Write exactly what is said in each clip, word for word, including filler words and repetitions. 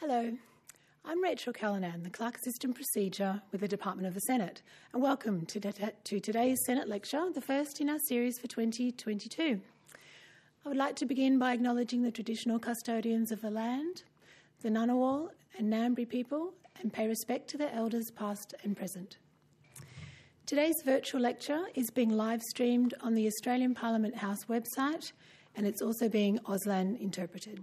Hello, I'm Rachel Callanan, the Clerk Assistant Procedure with the Department of the Senate, and welcome to, de- to today's Senate lecture, the first in our series for twenty twenty-two. I would like to begin by acknowledging the traditional custodians of the land, the Ngunnawal and Ngambri people, and pay respect to their elders past and present. Today's virtual lecture is being live streamed on the Australian Parliament House website, and it's also being Auslan interpreted.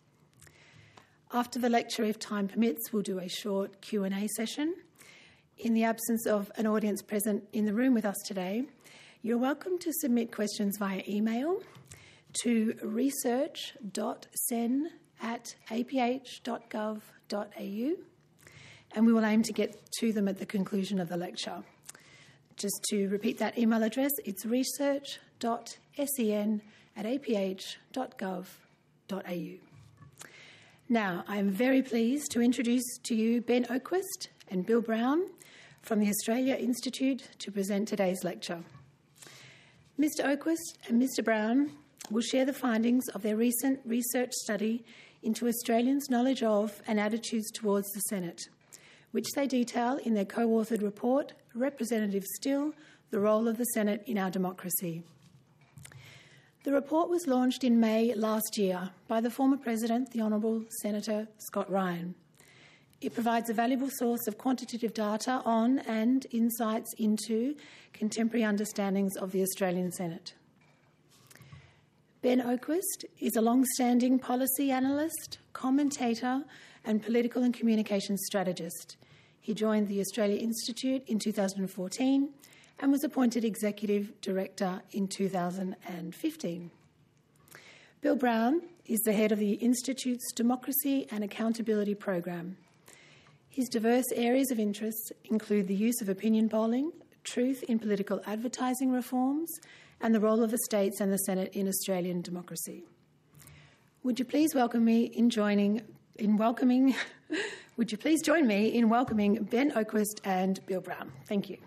After the lecture, if time permits, we'll do a short Q and A session. In the absence of an audience present in the room with us today, you're welcome to submit questions via email to research dot sen at a p h dot gov dot a u, and we will aim to get to them at the conclusion of the lecture. Just to repeat that email address, it's research dot sen at a p h dot gov dot a u. Now, I'm very pleased to introduce to you Ben Oquist and Bill Brown from the Australia Institute to present today's lecture. Mister Oquist and Mister Brown will share the findings of their recent research study into Australians' knowledge of and attitudes towards the Senate, which they detail in their co-authored report, Representative Still, the Role of the Senate in Our Democracy. The report was launched in May last year by the former President, the Honourable Senator Scott Ryan. It provides a valuable source of quantitative data on and insights into contemporary understandings of the Australian Senate. Ben Oquist is a long-standing policy analyst, commentator and political and communications strategist. He joined the Australia Institute in two thousand fourteen and was appointed Executive Director in two thousand fifteen. Bill Brown is the head of the Institute's Democracy and Accountability Program. His diverse areas of interest include the use of opinion polling, truth in political advertising reforms, and the role of the states and the Senate in Australian democracy. Would you please welcome me in joining in welcoming would you please join me in welcoming Ben Oquist and Bill Brown? Thank you.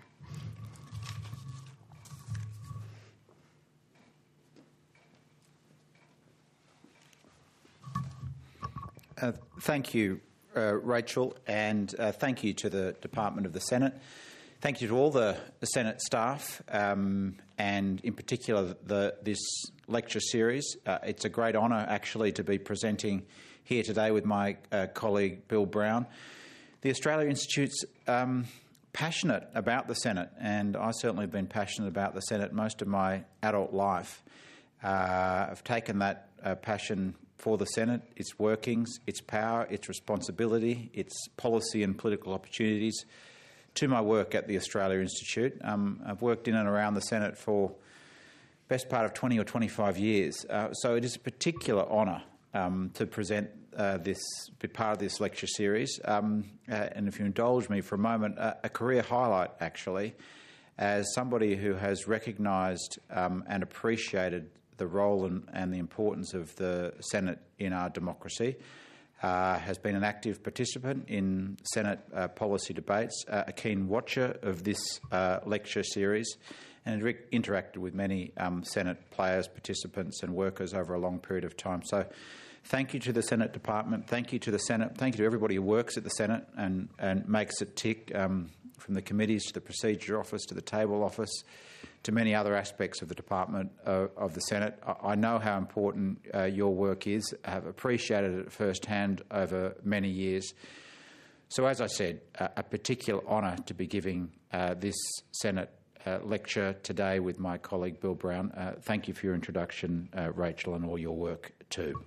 Uh, thank you, uh, Rachel, and uh, thank you to the Department of the Senate. Thank you to all the, the Senate staff, um, and in particular the, this lecture series. Uh, it's a great honour, actually, to be presenting here today with my uh, colleague Bill Brown. The Australia Institute's um, passionate about the Senate, and I certainly have been passionate about the Senate most of my adult life. Uh, I've taken that uh, passion for the Senate, its workings, its power, its responsibility, its policy and political opportunities, to my work at the Australia Institute. Um, I've worked in and around the Senate for the best part of twenty or twenty-five years, uh, so it is a particular honour um, to present uh, this, be part of this lecture series. Um, uh, and if you indulge me for a moment, uh, a career highlight, actually, as somebody who has recognised um, and appreciated the role and, and the importance of the Senate in our democracy, uh, has been an active participant in Senate uh, policy debates, uh, a keen watcher of this uh, lecture series, and re- interacted with many um, Senate players, participants and workers over a long period of time. So thank you to the Senate Department, thank you to the Senate, thank you to everybody who works at the Senate and, and makes it tick, um, from the committees to the Procedure Office to the Table Office, to many other aspects of the Department uh, of the Senate. I, I know how important uh, your work is. I have appreciated it firsthand over many years. So, as I said, uh, a particular honour to be giving uh, this Senate uh, lecture today with my colleague Bill Brown. Uh, thank you for your introduction, uh, Rachel, and all your work too.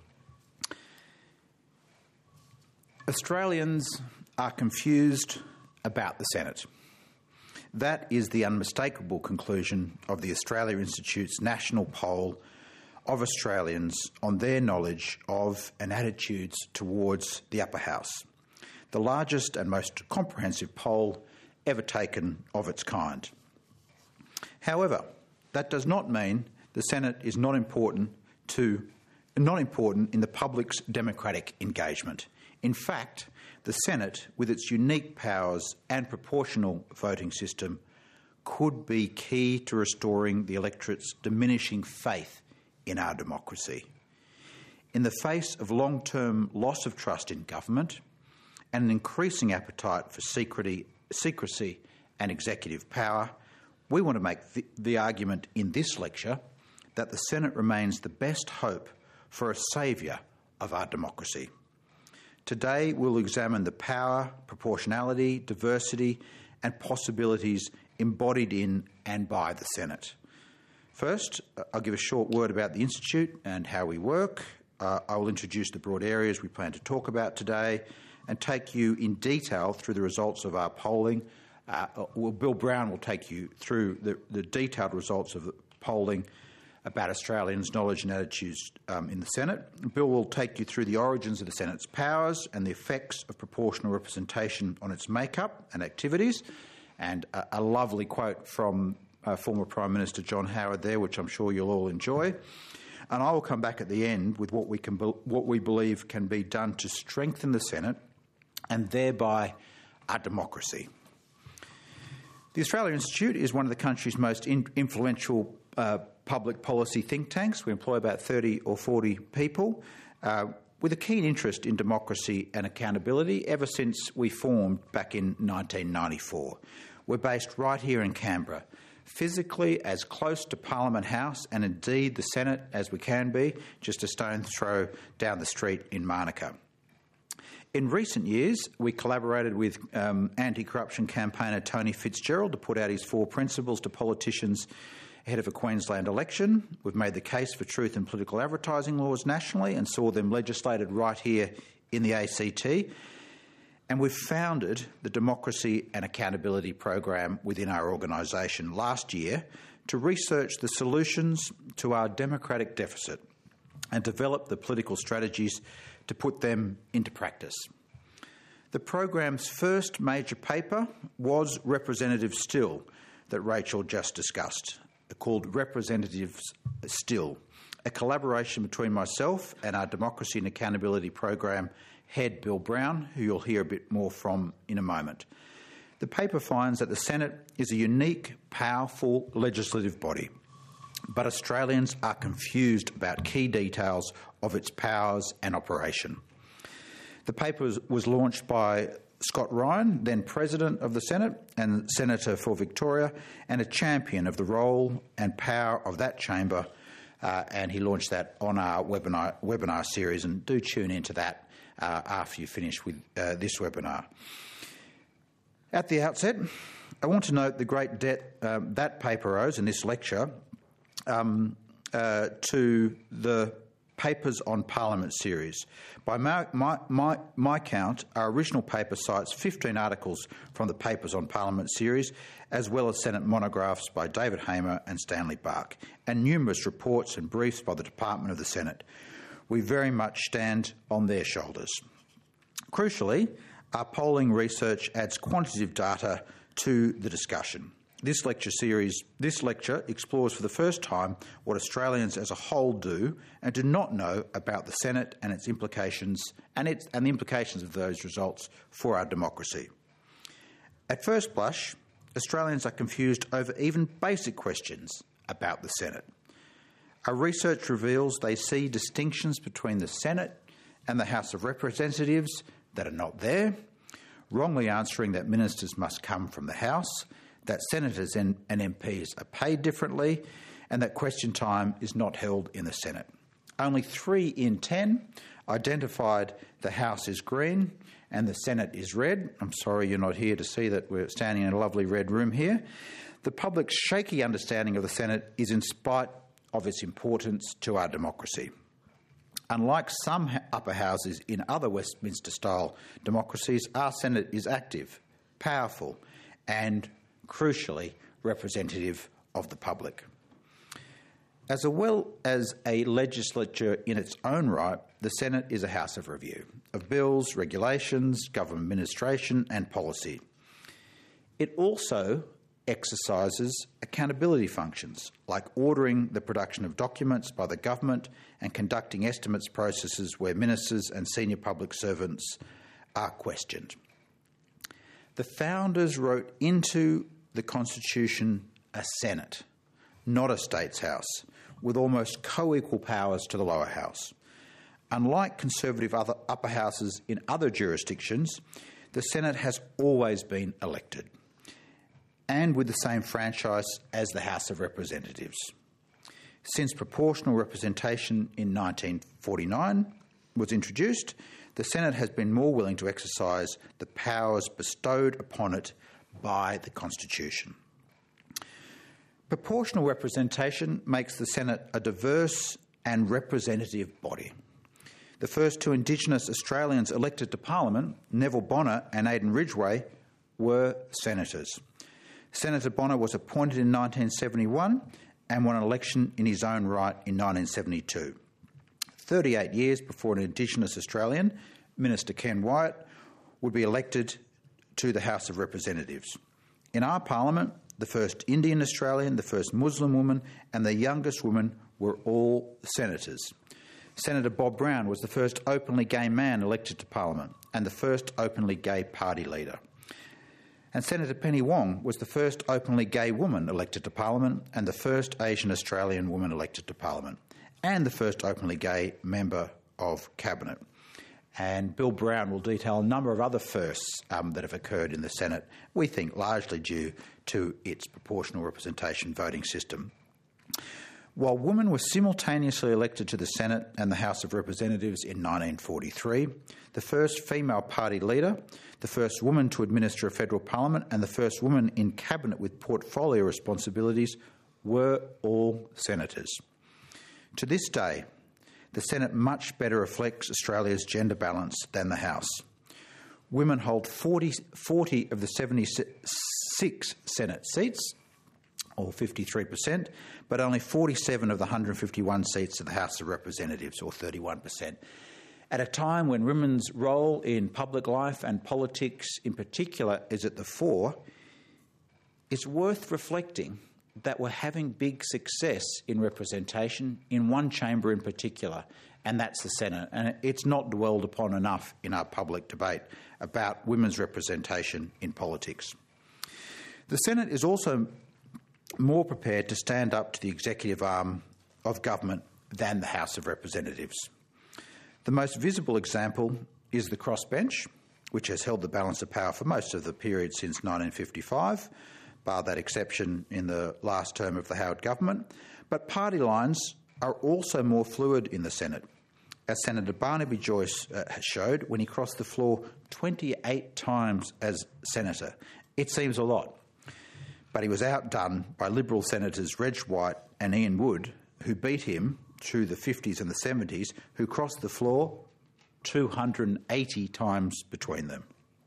Australians are confused about the Senate. That is the unmistakable conclusion of the Australia Institute's national poll of Australians on their knowledge of and attitudes towards the upper house, the largest and most comprehensive poll ever taken of its kind. However, that does not mean the Senate is not important to, not important in the public's democratic engagement. In fact, the Senate, with its unique powers and proportional voting system, could be key to restoring the electorate's diminishing faith in our democracy. In the face of long-term loss of trust in government and an increasing appetite for secrecy, secrecy and executive power, we want to make the, the argument in this lecture that the Senate remains the best hope for a saviour of our democracy. Today we'll examine the power, proportionality, diversity and possibilities embodied in and by the Senate. First, I'll give a short word about the Institute and how we work. Uh, I will introduce the broad areas we plan to talk about today and take you in detail through the results of our polling. Uh, well, Bill Brown will take you through the, the detailed results of the polling about Australians' knowledge and attitudes um, in the Senate. Bill will take you through the origins of the Senate's powers and the effects of proportional representation on its makeup and activities, and a, a lovely quote from uh, former Prime Minister John Howard there, which I'm sure you'll all enjoy. And I will come back at the end with what we can, be, what we believe can be done to strengthen the Senate and thereby our democracy. The Australia Institute is one of the country's most in, influential uh, public policy think tanks. We employ about thirty or forty people uh, with a keen interest in democracy and accountability ever since we formed back in nineteen ninety-four. We're based right here in Canberra, physically as close to Parliament House and indeed the Senate as we can be, just a stone's throw down the street in Manuka. In recent years, we collaborated with um, anti-corruption campaigner Tony Fitzgerald to put out his four principles to politicians ahead of a Queensland election. We've made the case for truth in political advertising laws nationally and saw them legislated right here in the A C T. And we've founded the Democracy and Accountability Program within our organisation last year to research the solutions to our democratic deficit and develop the political strategies to put them into practice. The program's first major paper was Representative Still, that Rachel just discussed, called Representatives Still, a collaboration between myself and our Democracy and Accountability Program head, Bill Brown, who you'll hear a bit more from in a moment. The paper finds that the Senate is a unique, powerful legislative body, but Australians are confused about key details of its powers and operation. The paper was, was launched by Scott Ryan, then President of the Senate and Senator for Victoria, and a champion of the role and power of that chamber, uh, and he launched that on our webinar, webinar series, and do tune into that uh, after you finish with uh, this webinar. At the outset, I want to note the great debt um, that paper owes in this lecture Um, uh, to the Papers on Parliament series. By my, my, my, my count, our original paper cites fifteen articles from the Papers on Parliament series, as well as Senate monographs by David Hamer and Stanley Bark, and numerous reports and briefs by the Department of the Senate. We very much stand on their shoulders. Crucially, our polling research adds quantitative data to the discussion. This lecture series, this lecture explores for the first time what Australians as a whole do and do not know about the Senate and its implications and, its, and the implications of those results for our democracy. At first blush, Australians are confused over even basic questions about the Senate. Our research reveals they see distinctions between the Senate and the House of Representatives that are not there, wrongly answering that ministers must come from the House, that senators and, and M Ps are paid differently, and that question time is not held in the Senate. Only three in ten identified the House is green and the Senate is red. I'm sorry you're not here to see that we're standing in a lovely red room here. The public's shaky understanding of the Senate is in spite of its importance to our democracy. Unlike some upper houses in other Westminster-style democracies, our Senate is active, powerful and crucially representative of the public. As well as a legislature in its own right, the Senate is a house of review of bills, regulations, government administration and policy. It also exercises accountability functions, like ordering the production of documents by the government and conducting estimates processes where ministers and senior public servants are questioned. The founders wrote into the Constitution a Senate, not a States House, with almost co-equal powers to the lower house. Unlike Conservative other upper houses in other jurisdictions, the Senate has always been elected, and with the same franchise as the House of Representatives. Since proportional representation in nineteen forty-nine was introduced, the Senate has been more willing to exercise the powers bestowed upon it by the Constitution. Proportional representation makes the Senate a diverse and representative body. The first two Indigenous Australians elected to Parliament, Neville Bonner and Aidan Ridgway, were senators. Senator Bonner was appointed in nineteen seventy-one and won an election in his own right in nineteen seventy-two. thirty-eight years before an Indigenous Australian, Minister Ken Wyatt, would be elected to the House of Representatives. In our Parliament, the first Indian Australian, the first Muslim woman and the youngest woman were all senators. Senator Bob Brown was the first openly gay man elected to Parliament and the first openly gay party leader. And Senator Penny Wong was the first openly gay woman elected to Parliament and the first Asian Australian woman elected to Parliament and the first openly gay member of Cabinet. And Bill Brown will detail a number of other firsts um, that have occurred in the Senate, we think largely due to its proportional representation voting system. While women were simultaneously elected to the Senate and the House of Representatives in nineteen forty-three, the first female party leader, the first woman to administer a federal parliament and the first woman in Cabinet with portfolio responsibilities were all senators. To this day, the Senate much better reflects Australia's gender balance than the House. Women hold forty, forty of the seventy-six Senate seats, or fifty-three percent, but only forty-seven of the one hundred fifty-one seats of the House of Representatives, or thirty-one percent. At a time when women's role in public life and politics in particular is at the fore, it's worth reflecting that we're having big success in representation in one chamber in particular, and that's the Senate. And it's not dwelled upon enough in our public debate about women's representation in politics. The Senate is also more prepared to stand up to the executive arm of government than the House of Representatives. The most visible example is the crossbench, which has held the balance of power for most of the period since nineteen fifty-five, bar that exception in the last term of the Howard government. But party lines are also more fluid in the Senate, as Senator Barnaby Joyce uh, showed when he crossed the floor twenty-eight times as senator. It seems a lot, but he was outdone by Liberal Senators Reg White and Ian Wood, who beat him through the fifties and the seventies, who crossed the floor two hundred eighty times between them.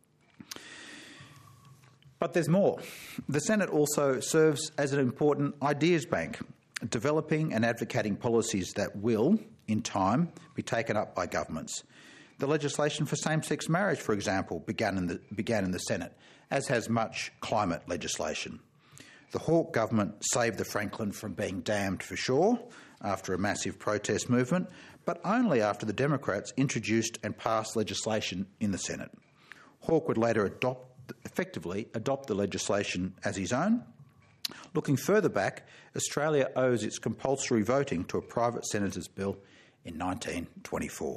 But there's more. The Senate also serves as an important ideas bank, developing and advocating policies that will, in time, be taken up by governments. The legislation for same-sex marriage, for example, began in the, began in the Senate, as has much climate legislation. The Hawke government saved the Franklin from being damned for sure after a massive protest movement, but only after the Democrats introduced and passed legislation in the Senate. Hawke would later adopt, effectively adopt the legislation as his own. Looking further back, Australia owes its compulsory voting to a private senator's bill in nineteen twenty-four.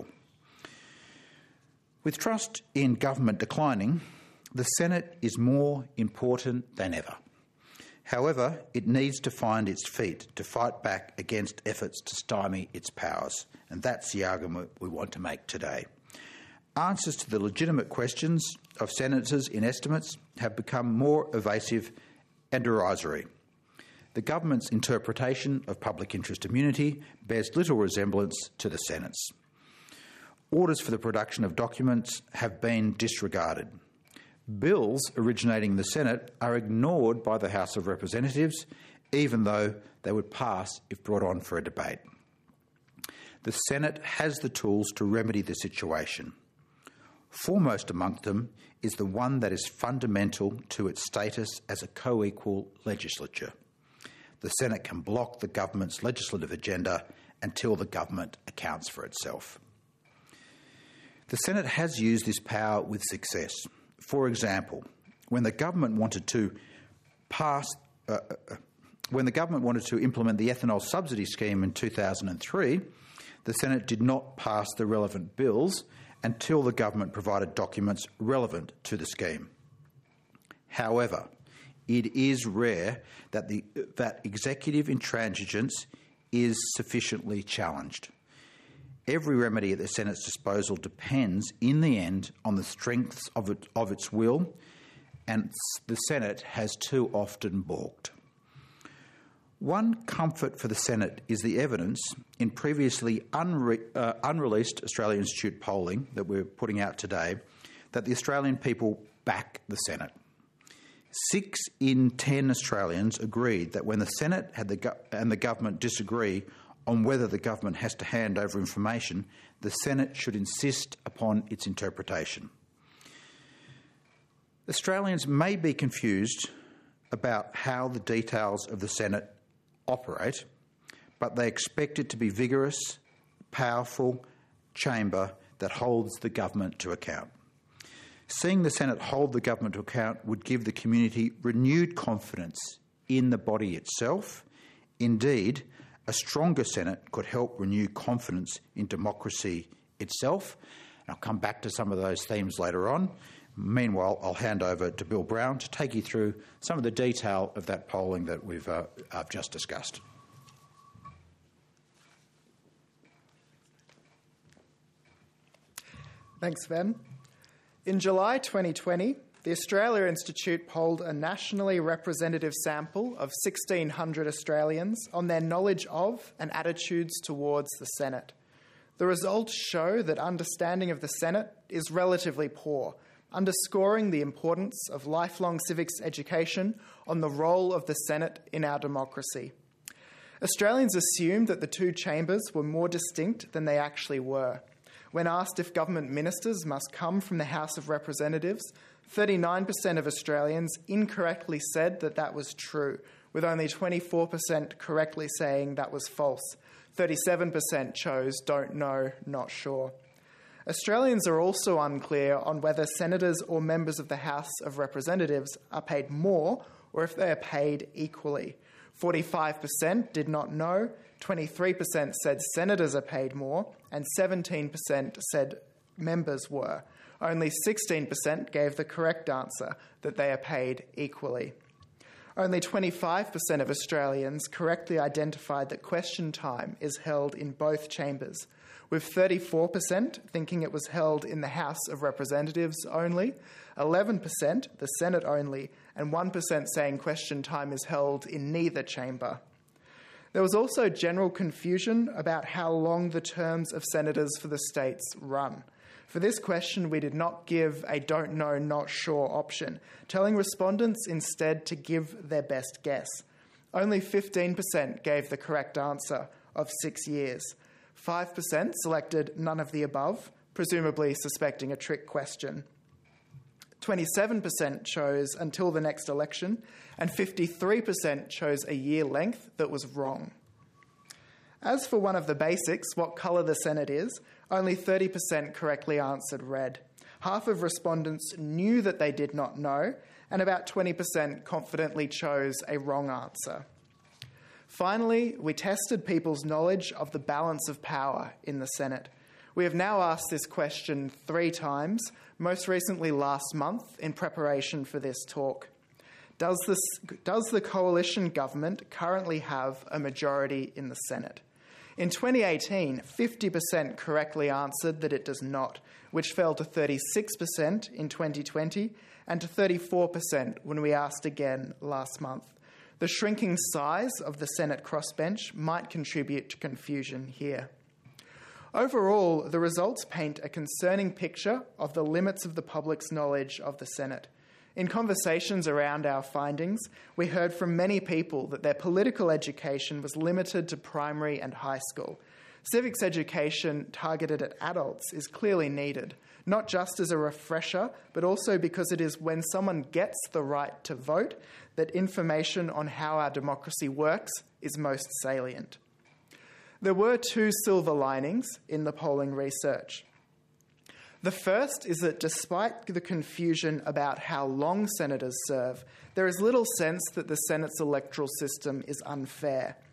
With trust in government declining, the Senate is more important than ever. However, it needs to find its feet to fight back against efforts to stymie its powers, and that's the argument we want to make today. Answers to the legitimate questions of senators in estimates have become more evasive and derisory. The government's interpretation of public interest immunity bears little resemblance to the Senate's. Orders for the production of documents have been disregarded. Bills originating in the Senate are ignored by the House of Representatives, even though they would pass if brought on for a debate. The Senate has the tools to remedy the situation. Foremost among them is the one that is fundamental to its status as a co-equal legislature. The Senate can block the government's legislative agenda until the government accounts for itself. The Senate has used this power with success. For example, when the government wanted to pass, uh, uh, when the government wanted to implement the ethanol subsidy scheme in two thousand three, the Senate did not pass the relevant bills until the government provided documents relevant to the scheme. However, it is rare that, the, that executive intransigence is sufficiently challenged. Every remedy at the Senate's disposal depends, in the end, on the strength of, it, of its will, and the Senate has too often balked. One comfort for the Senate is the evidence in previously unre- uh, unreleased Australian Institute polling that we're putting out today that the Australian people back the Senate. Six in ten Australians agreed that when the Senate had the go- and the government disagree on whether the government has to hand over information, the Senate should insist upon its interpretation. Australians may be confused about how the details of the Senate operate, but they expect it to be vigorous, powerful chamber that holds the government to account. Seeing the Senate hold the government to account would give the community renewed confidence in the body itself. Indeed, a stronger Senate could help renew confidence in democracy itself. And I'll come back to some of those themes later on. Meanwhile, I'll hand over to Bill Brown to take you through some of the detail of that polling that we've uh, I've just discussed. Thanks, Ben. In July twenty twenty, the Australia Institute polled a nationally representative sample of sixteen hundred Australians on their knowledge of and attitudes towards the Senate. The results show that understanding of the Senate is relatively poor, underscoring the importance of lifelong civics education on the role of the Senate in our democracy. Australians assumed that the two chambers were more distinct than they actually were. When asked if government ministers must come from the House of Representatives, thirty-nine percent of Australians incorrectly said that that was true, with only twenty-four percent correctly saying that was false. thirty-seven percent chose don't know, not sure. Australians are also unclear on whether senators or members of the House of Representatives are paid more or if they are paid equally. forty-five percent did not know, twenty-three percent said senators are paid more, and seventeen percent said members were. Only sixteen percent gave the correct answer, that they are paid equally. Only twenty-five percent of Australians correctly identified that question time is held in both chambers, with thirty-four percent thinking it was held in the House of Representatives only, eleven percent the Senate only, and one percent saying question time is held in neither chamber. There was also general confusion about how long the terms of senators for the states run. For this question, we did not give a don't know, not sure option, telling respondents instead to give their best guess. Only fifteen percent gave the correct answer of six years. five percent selected none of the above, presumably suspecting a trick question. twenty-seven percent chose until the next election, and fifty-three percent chose a year length that was wrong. As for one of the basics, what colour the Senate is, only thirty percent correctly answered red. Half of respondents knew that they did not know, and about twenty percent confidently chose a wrong answer. Finally, we tested people's knowledge of the balance of power in the Senate. We have now asked this question three times, most recently last month in preparation for this talk. Does, this, does the coalition government currently have a majority in the Senate? In twenty eighteen, fifty percent correctly answered that it does not, which fell to thirty-six percent in twenty twenty and to thirty-four percent when we asked again last month. The shrinking size of the Senate crossbench might contribute to confusion here. Overall, the results paint a concerning picture of the limits of the public's knowledge of the Senate. In conversations around our findings, we heard from many people that their political education was limited to primary and high school. Civics education targeted at adults is clearly needed, not just as a refresher, but also because it is when someone gets the right to vote that information on how our democracy works is most salient. There were two silver linings in the polling research. The first is that despite the confusion about how long senators serve, there is little sense that the Senate's electoral system is unfair.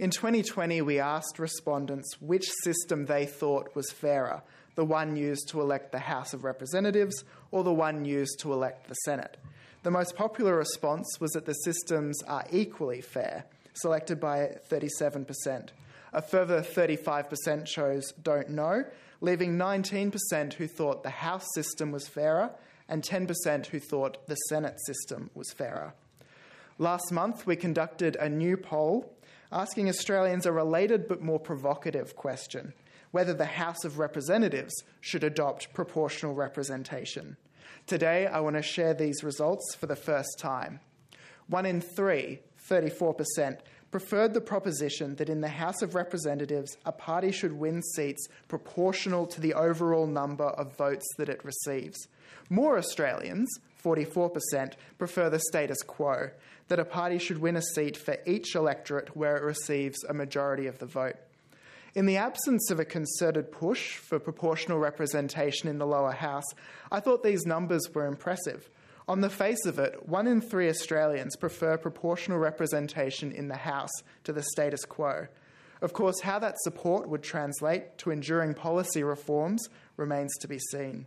In twenty twenty, we asked respondents which system they thought was fairer, the one used to elect the House of Representatives or the one used to elect the Senate. The most popular response was that the systems are equally fair, selected by thirty-seven percent. A further thirty-five percent chose don't know, leaving nineteen percent who thought the House system was fairer and ten percent who thought the Senate system was fairer. Last month, we conducted a new poll asking Australians a related but more provocative question: whether the House of Representatives should adopt proportional representation. Today, I want to share these results for the first time. One in three, thirty-four percent, preferred the proposition that in the House of Representatives, a party should win seats proportional to the overall number of votes that it receives. More Australians, forty-four percent, prefer the status quo, that a party should win a seat for each electorate where it receives a majority of the vote. In the absence of a concerted push for proportional representation in the lower house, I thought these numbers were impressive. On the face of it, one in three Australians prefer proportional representation in the House to the status quo. Of course, how that support would translate to enduring policy reforms remains to be seen.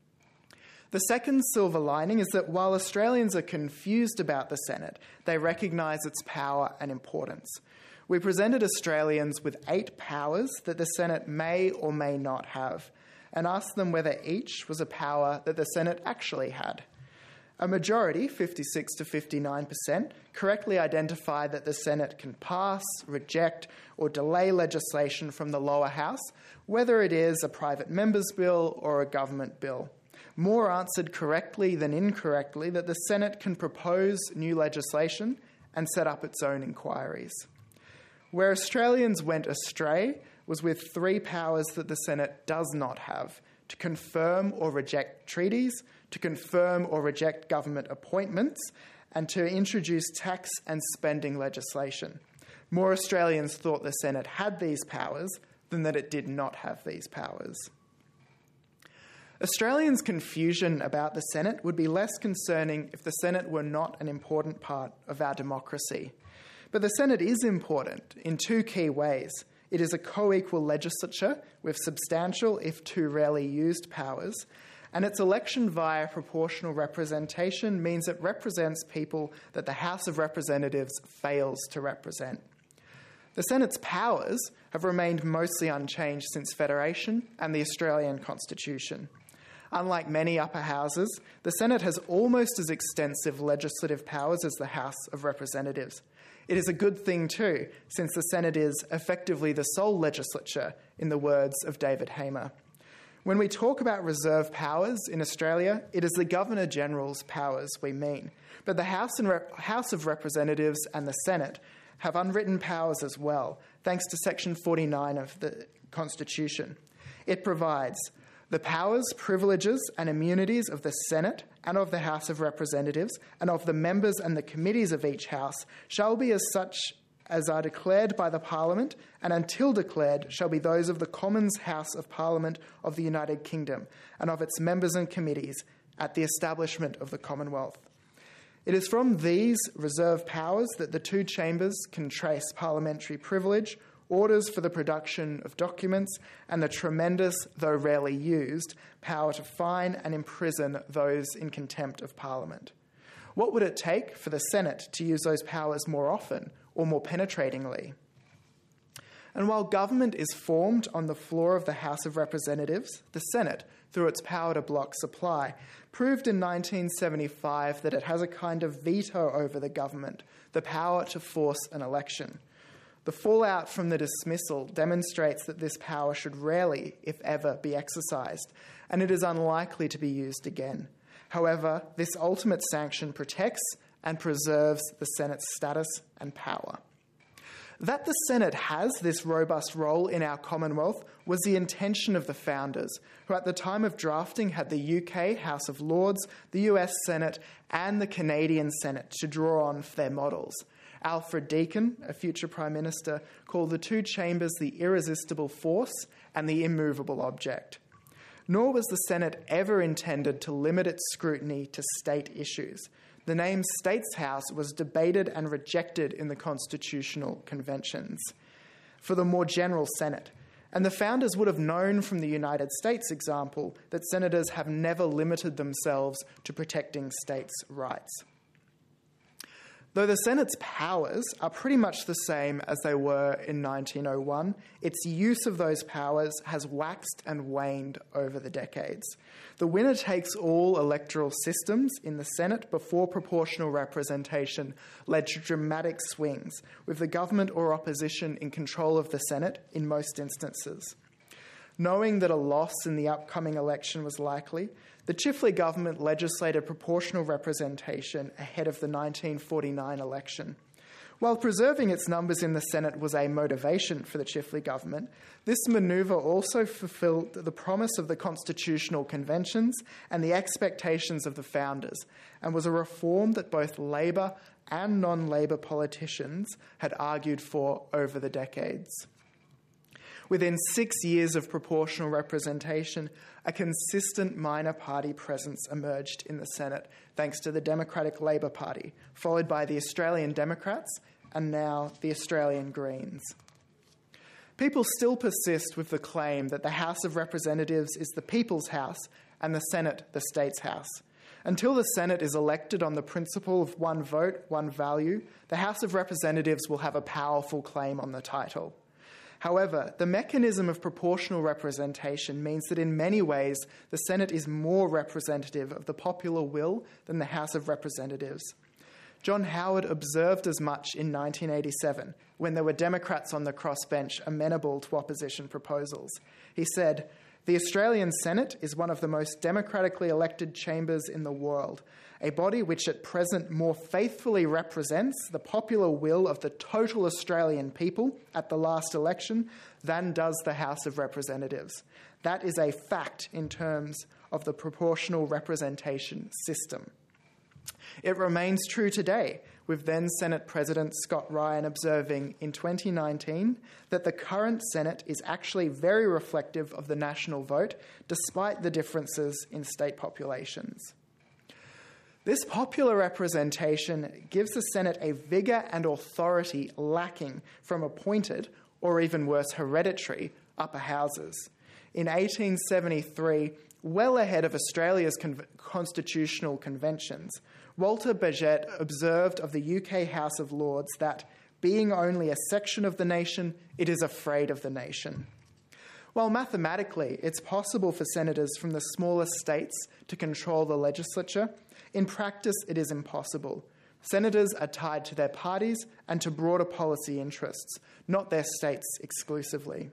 The second silver lining is that while Australians are confused about the Senate, they recognise its power and importance. We presented Australians with eight powers that the Senate may or may not have, and asked them whether each was a power that the Senate actually had. A majority, fifty-six to fifty-nine percent, correctly identified that the Senate can pass, reject, or delay legislation from the lower house, whether it is a private member's bill or a government bill. More answered correctly than incorrectly that the Senate can propose new legislation and set up its own inquiries. Where Australians went astray was with three powers that the Senate does not have: to confirm or reject treaties, to confirm or reject government appointments, and to introduce tax and spending legislation. More Australians thought the Senate had these powers than that it did not have these powers. Australians' confusion about the Senate would be less concerning if the Senate were not an important part of our democracy. But the Senate is important in two key ways. It is a co-equal legislature with substantial, if too rarely used, powers, and its election via proportional representation means it represents people that the House of Representatives fails to represent. The Senate's powers have remained mostly unchanged since Federation and the Australian Constitution. Unlike many upper houses, the Senate has almost as extensive legislative powers as the House of Representatives. It is a good thing too, since the Senate is effectively the sole legislature, in the words of David Hamer. When we talk about reserve powers in Australia, it is the Governor-General's powers we mean. But the House, and Rep- House of Representatives and the Senate have unwritten powers as well, thanks to Section forty-nine of the Constitution. It provides the powers, privileges and immunities of the Senate and of the House of Representatives and of the members and the committees of each House shall be as such as are declared by the Parliament, and until declared shall be those of the Commons House of Parliament of the United Kingdom and of its members and committees at the establishment of the Commonwealth. It is from these reserved powers that the two chambers can trace parliamentary privilege, orders for the production of documents, and the tremendous, though rarely used, power to fine and imprison those in contempt of Parliament. What would it take for the Senate to use those powers more often or more penetratingly? And while government is formed on the floor of the House of Representatives, the Senate, through its power to block supply, proved in nineteen seventy-five that it has a kind of veto over the government, the power to force an election. The fallout from the dismissal demonstrates that this power should rarely, if ever, be exercised, and it is unlikely to be used again. However, this ultimate sanction protects and preserves the Senate's status and power. That the Senate has this robust role in our Commonwealth was the intention of the founders, who at the time of drafting had the U K House of Lords, the U S Senate, and the Canadian Senate to draw on for their models. Alfred Deakin, a future Prime Minister, called the two chambers the irresistible force and the immovable object. Nor was the Senate ever intended to limit its scrutiny to state issues. The name States House was debated and rejected in the constitutional conventions. for the more general Senate. And the founders would have known from the United States example that senators have never limited themselves to protecting states' rights. Though the Senate's powers are pretty much the same as they were in nineteen oh one, its use of those powers has waxed and waned over the decades. The winner-takes-all electoral systems in the Senate before proportional representation led to dramatic swings, with the government or opposition in control of the Senate in most instances. Knowing that a loss in the upcoming election was likely, the Chifley government legislated proportional representation ahead of the nineteen forty-nine election. While preserving its numbers in the Senate was a motivation for the Chifley government, this manoeuvre also fulfilled the promise of the constitutional conventions and the expectations of the founders, and was a reform that both Labor and non-Labor politicians had argued for over the decades. Within six years of proportional representation, a consistent minor party presence emerged in the Senate, thanks to the Democratic Labor Party, followed by the Australian Democrats and now the Australian Greens. People still persist with the claim that the House of Representatives is the people's house and the Senate the state's house. Until the Senate is elected on the principle of one vote, one value, the House of Representatives will have a powerful claim on the title. However, the mechanism of proportional representation means that in many ways the Senate is more representative of the popular will than the House of Representatives. John Howard observed as much in nineteen eighty-seven, when there were Democrats on the crossbench amenable to opposition proposals. He said, "The Australian Senate is one of the most democratically elected chambers in the world, a body which at present more faithfully represents the popular will of the total Australian people at the last election than does the House of Representatives. That is a fact in terms of the proportional representation system." It remains true today, with then Senate President Scott Ryan observing in twenty nineteen that the current Senate is actually very reflective of the national vote, despite the differences in state populations. This popular representation gives the Senate a vigour and authority lacking from appointed, or even worse, hereditary, upper houses. In eighteen seventy-three, well ahead of Australia's con- constitutional conventions, Walter Bagehot observed of the U K House of Lords that, being only a section of the nation, it is afraid of the nation. While mathematically it's possible for senators from the smallest states to control the legislature, in practice it is impossible. Senators are tied to their parties and to broader policy interests, not their states exclusively.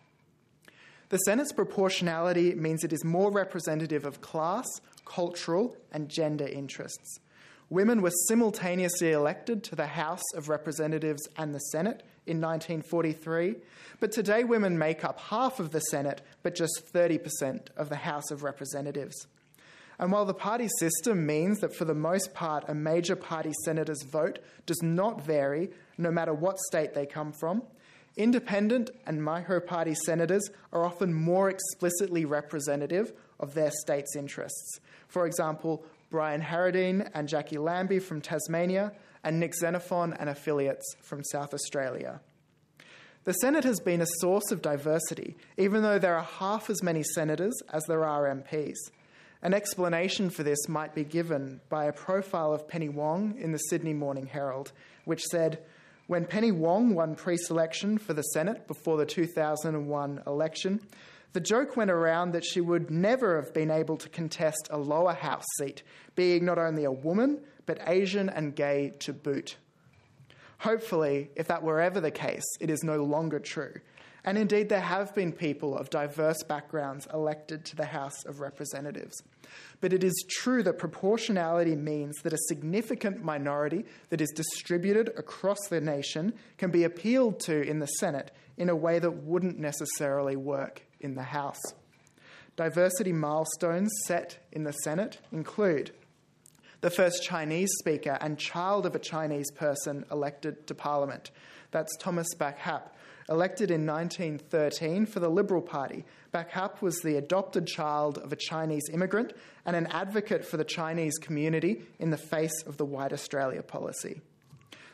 The Senate's proportionality means it is more representative of class, cultural, and gender interests. Women were simultaneously elected to the House of Representatives and the Senate in nineteen forty-three, but today women make up half of the Senate, but just thirty percent of the House of Representatives. And while the party system means that for the most part a major party senator's vote does not vary no matter what state they come from, independent and micro-party senators are often more explicitly representative of their state's interests. For example, Brian Harradine and Jackie Lambie from Tasmania, and Nick Xenophon and affiliates from South Australia. The Senate has been a source of diversity, even though there are half as many senators as there are M Ps. An explanation for this might be given by a profile of Penny Wong in the Sydney Morning Herald, which said, "When Penny Wong won pre-selection for the Senate before the two thousand one election, the joke went around that she would never have been able to contest a lower house seat, being not only a woman, but Asian and gay to boot." Hopefully, if that were ever the case, it is no longer true. And indeed, there have been people of diverse backgrounds elected to the House of Representatives. But it is true that proportionality means that a significant minority that is distributed across the nation can be appealed to in the Senate in a way that wouldn't necessarily work in the House. Diversity milestones set in the Senate include the first Chinese speaker and child of a Chinese person elected to Parliament. That's Thomas Bak Hap, elected in nineteen thirteen for the Liberal Party. Bak Hap was the adopted child of a Chinese immigrant and an advocate for the Chinese community in the face of the White Australia policy.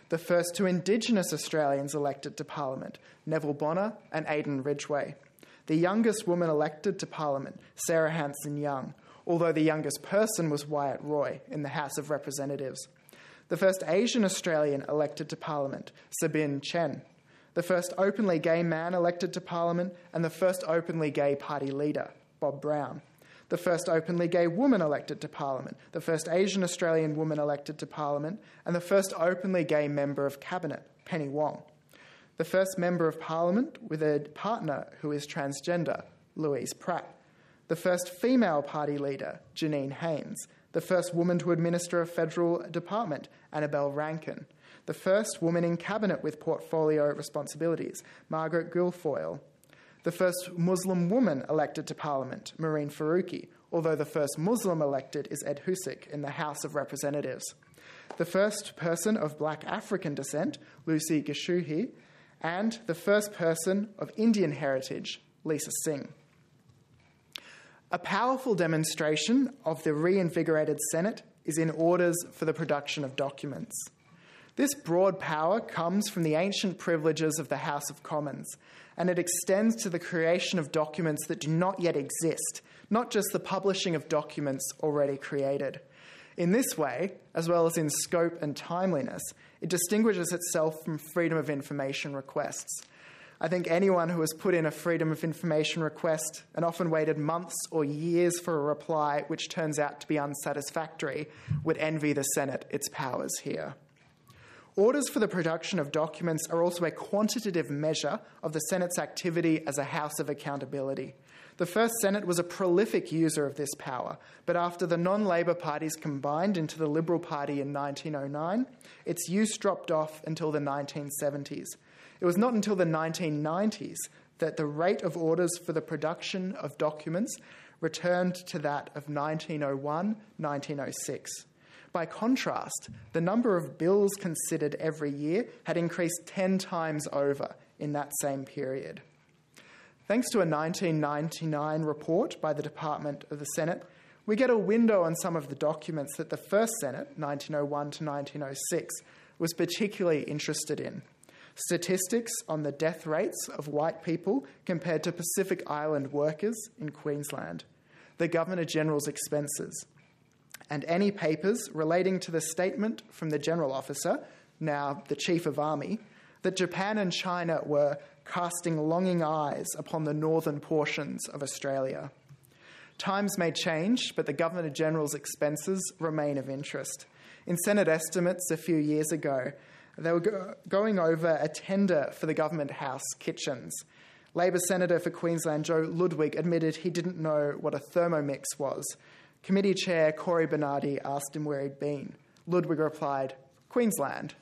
the first two Indigenous Australians elected to Parliament, Neville Bonner and Aidan Ridgway. The youngest woman elected to Parliament, Sarah Hanson-Young, although the youngest person was Wyatt Roy in the House of Representatives. The first Asian Australian elected to Parliament, Sabin Chen. The first openly gay man elected to Parliament, and the first openly gay party leader, Bob Brown. The first openly gay woman elected to Parliament, the first Asian Australian woman elected to Parliament, and the first openly gay member of Cabinet, Penny Wong. The first member of Parliament with a partner who is transgender, Louise Pratt. The first female party leader, Janine Haynes. The first woman to administer a federal department, Annabelle Rankin. The first woman in Cabinet with portfolio responsibilities, Margaret Guilfoyle. The first Muslim woman elected to Parliament, Marine Faruqi, although the first Muslim elected is Ed Husic in the House of Representatives. The first person of black African descent, Lucy Gishuhi, and the first person of Indian heritage, Lisa Singh. A powerful demonstration of the reinvigorated Senate is in orders for the production of documents. This broad power comes from the ancient privileges of the House of Commons, and it extends to the creation of documents that do not yet exist, not just the publishing of documents already created. In this way, as well as in scope and timeliness, it distinguishes itself from freedom of information requests. I think anyone who has put in a freedom of information request and often waited months or years for a reply which turns out to be unsatisfactory would envy the Senate its powers here. Orders for the production of documents are also a quantitative measure of the Senate's activity as a house of accountability. The first Senate was a prolific user of this power, but after the non-Labor parties combined into the Liberal Party in nineteen oh nine, its use dropped off until the nineteen seventies. It was not until the nineteen nineties that the rate of orders for the production of documents returned to that of nineteen oh one to nineteen oh six. By contrast, the number of bills considered every year had increased ten times over in that same period. Thanks to a nineteen ninety-nine report by the Department of the Senate, we get a window on some of the documents that the first Senate, nineteen oh one to nineteen oh six, was particularly interested in. Statistics on the death rates of white people compared to Pacific Island workers in Queensland, the Governor-General's expenses, and any papers relating to the statement from the General Officer, now the Chief of Army, that Japan and China were casting longing eyes upon the northern portions of Australia. Times may change, but the Governor-General's expenses remain of interest. In Senate estimates a few years ago, they were go- going over a tender for the Government House kitchens. Labor Senator for Queensland Joe Ludwig admitted he didn't know what a Thermomix was. Committee Chair Cory Bernardi asked him where he'd been. Ludwig replied, Queensland.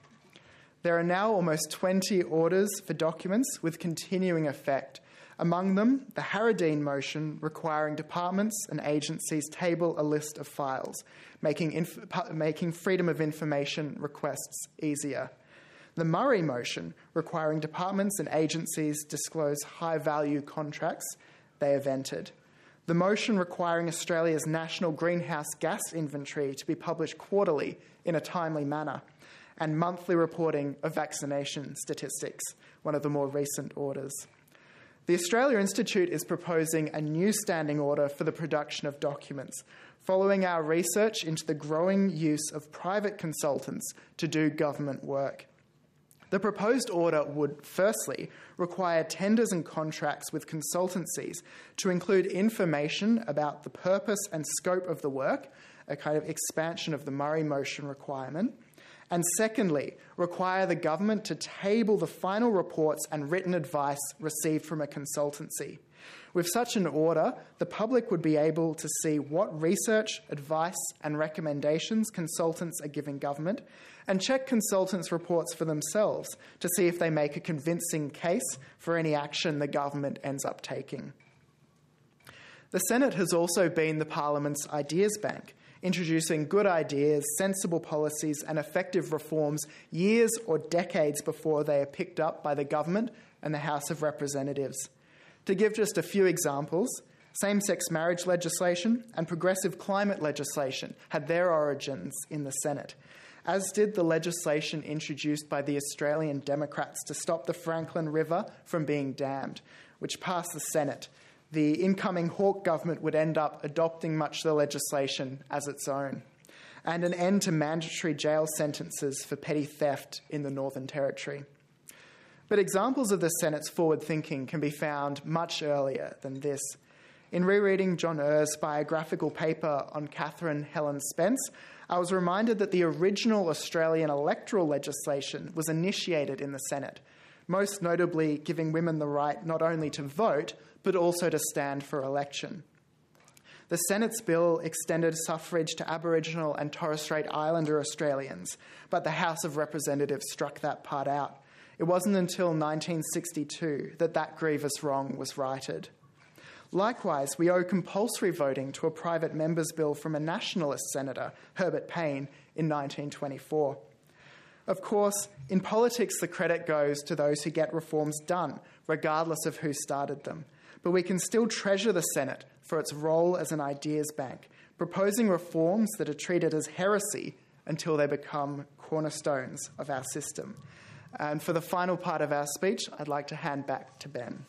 There are now almost twenty orders for documents with continuing effect. Among them, the Harradine motion requiring departments and agencies table a list of files, making, inf- making freedom of information requests easier. The Murray motion requiring departments and agencies disclose high-value contracts they have entered. The motion requiring Australia's national greenhouse gas inventory to be published quarterly in a timely manner, and monthly reporting of vaccination statistics, one of the more recent orders. The Australia Institute is proposing a new standing order for the production of documents, following our research into the growing use of private consultants to do government work. The proposed order would, firstly, require tenders and contracts with consultancies to include information about the purpose and scope of the work, a kind of expansion of the Murray motion requirement, and secondly, require the government to table the final reports and written advice received from a consultancy. With such an order, the public would be able to see what research, advice, and recommendations consultants are giving government, and check consultants' reports for themselves to see if they make a convincing case for any action the government ends up taking. The Senate has also been the Parliament's ideas bank, introducing good ideas, sensible policies, and effective reforms years or decades before they are picked up by the government and the House of Representatives. To give just a few examples, same-sex marriage legislation and progressive climate legislation had their origins in the Senate. as did the legislation introduced by the Australian Democrats to stop the Franklin River from being dammed, which passed the Senate. The incoming Hawke government would end up adopting much of the legislation as its own, and an end to mandatory jail sentences for petty theft in the Northern Territory. But examples of the Senate's forward thinking can be found much earlier than this. In rereading John Err's biographical paper on Catherine Helen Spence, I was reminded that the original Australian electoral legislation was initiated in the Senate, most notably giving women the right not only to vote, but also to stand for election. The Senate's bill extended suffrage to Aboriginal and Torres Strait Islander Australians, but the House of Representatives struck that part out. It wasn't until nineteen sixty-two that that grievous wrong was righted. Likewise, we owe compulsory voting to a private member's bill from a nationalist senator, Herbert Payne, in nineteen twenty-four. Of course, in politics, the credit goes to those who get reforms done, regardless of who started them. But we can still treasure the Senate for its role as an ideas bank, proposing reforms that are treated as heresy until they become cornerstones of our system. And for the final part of our speech, I'd like to hand back to Ben.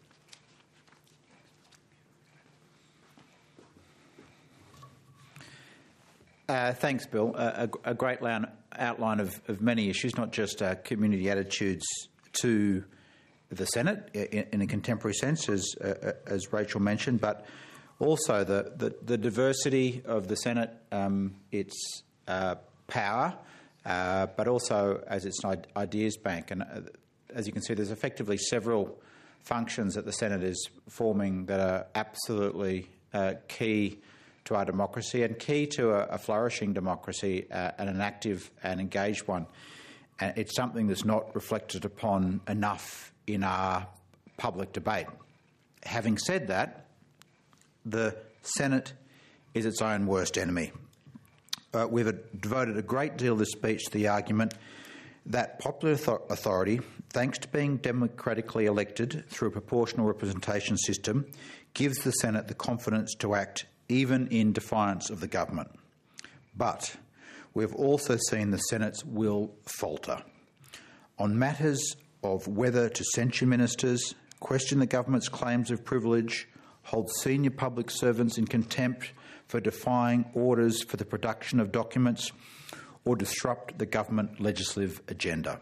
Uh, thanks, Bill. Uh, a, a great line, outline of, of many issues, not just uh, community attitudes to the Senate in, in a contemporary sense, as uh, as Rachel mentioned, but also the, the, the diversity of the Senate, um, its uh, power, uh, but also as its ideas bank. And uh, as you can see, there's effectively several functions that the Senate is forming that are absolutely uh, key to our democracy and key to a, a flourishing democracy uh, and an active and engaged one. And it's something that's not reflected upon enough in our public debate. Having said that, the Senate is its own worst enemy. Uh, we've devoted a great deal of this speech to the argument that popular authority, thanks to being democratically elected through a proportional representation system, gives the Senate the confidence to act even in defiance of the government. But we've also seen the Senate's will falter. On matters of whether to censure ministers, question the government's claims of privilege, hold senior public servants in contempt for defying orders for the production of documents, or disrupt the government legislative agenda.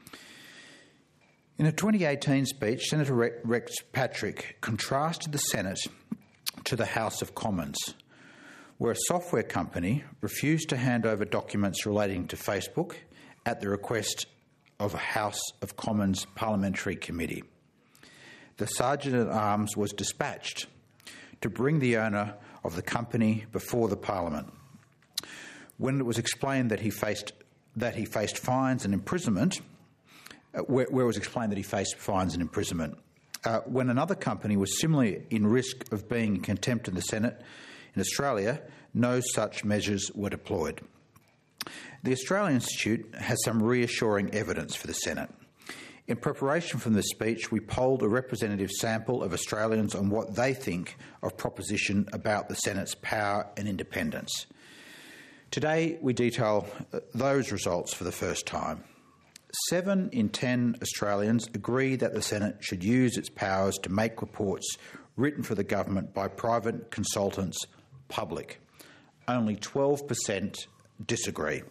In a twenty eighteen speech, Senator Rex Patrick contrasted the Senate to the House of Commons, where a software company refused to hand over documents relating to Facebook at the request of a House of Commons parliamentary committee. The Sergeant-at-Arms was dispatched to bring the owner of the company before the Parliament. When it was explained that he faced that he faced fines and imprisonment, uh, where, where it was explained that he faced fines and imprisonment, uh, when another company was similarly in risk of being in contempt in the Senate in Australia, no such measures were deployed. The Australian Institute has some reassuring evidence for the Senate. In preparation for this speech, we polled a representative sample of Australians on what they think of proposition about the Senate's power and independence. Today, we detail those results for the first time. Seven in ten Australians agree that the Senate should use its powers to make reports written for the government by private consultants public. Only twelve percent disagree.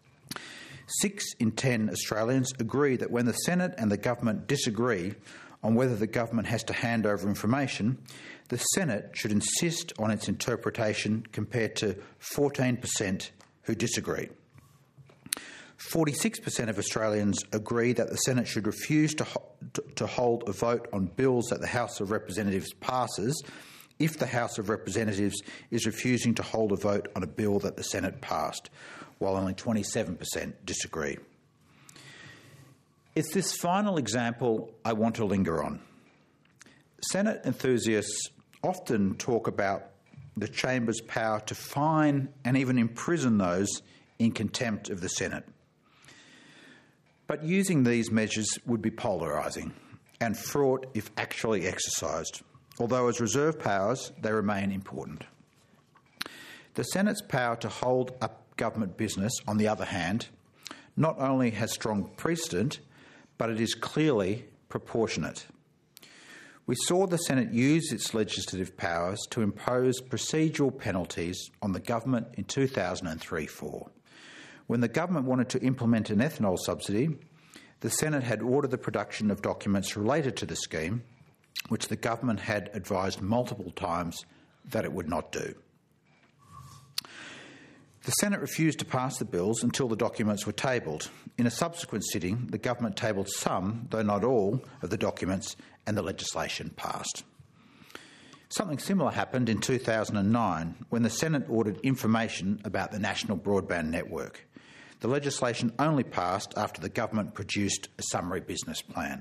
Six in ten Australians agree that when the Senate and the government disagree on whether the government has to hand over information, the Senate should insist on its interpretation, compared to fourteen percent who disagree. forty-six percent of Australians agree that the Senate should refuse to, ho- to hold a vote on bills that the House of Representatives passes if the House of Representatives is refusing to hold a vote on a bill that the Senate passed, while only twenty-seven percent disagree. It's this final example I want to linger on. Senate enthusiasts often talk about the Chamber's power to fine and even imprison those in contempt of the Senate. But using these measures would be polarising and fraught if actually exercised, although as reserve powers they remain important. The Senate's power to hold up government business, on the other hand, not only has strong precedent, but it is clearly proportionate. We saw the Senate use its legislative powers to impose procedural penalties on the government in two thousand three four. When the government wanted to implement an ethanol subsidy, the Senate had ordered the production of documents related to the scheme, which the government had advised multiple times that it would not do. The Senate refused to pass the bills until the documents were tabled. In a subsequent sitting, the government tabled some, though not all, of the documents, and the legislation passed. Something similar happened in two thousand nine when the Senate ordered information about the National Broadband Network. The legislation only passed after the government produced a summary business plan.